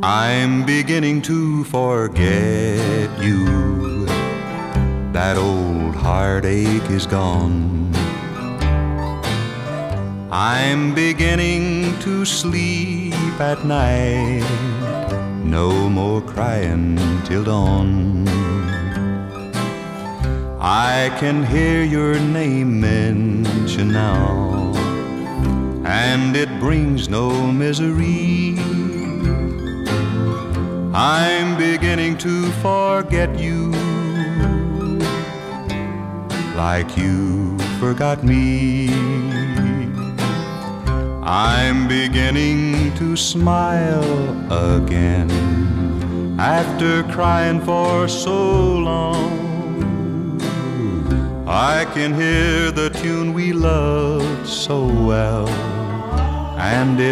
I'm beginning to forget you. That old heartache is gone. I'm beginning to sleep at night. No more crying till dawn. I can hear your name mentioned now, and it brings no misery. I'm beginning to forget you, like you forgot me. I'm beginning to smile again, after crying for so long. I can hear the tune we loved so well, and it